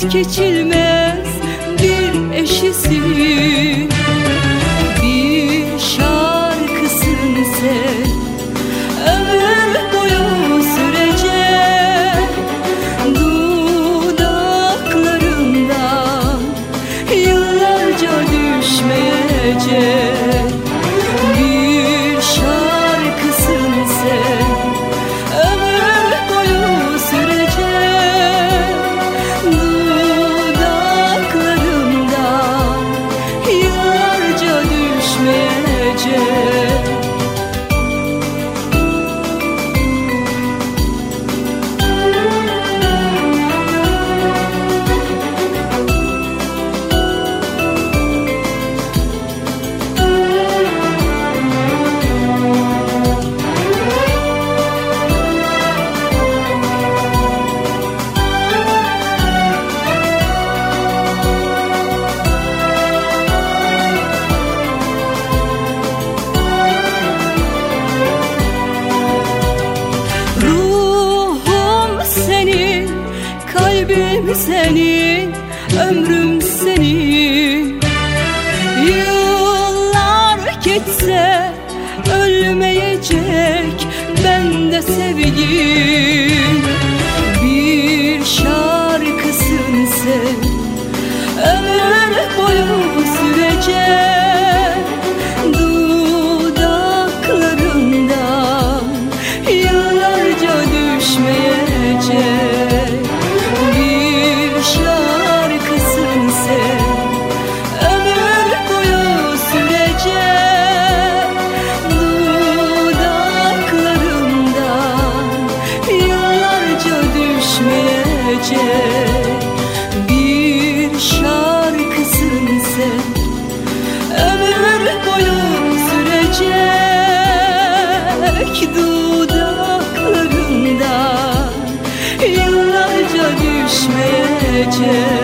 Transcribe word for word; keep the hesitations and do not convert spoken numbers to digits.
geçilmez bir eşisin. Bir şarkısın sen, ömür boyu sürecek. Dudaklarından yıllarca düşmeyecek. Bir şarkısın sen, ömür boyu sürecek. Dudaklarından yıllarca düşmeyecek. Kalbim senin, ömrüm senin. Yıllar geçse ölmeyecek bende sevgin. Bir şarkısın sen, ömür boyu sürecek. Dudaklarından yıllarca düşmeyecek. Bir şarkısın sen, ömür boyu sürecek. Dudaklarından yıllarca düşmeyecek.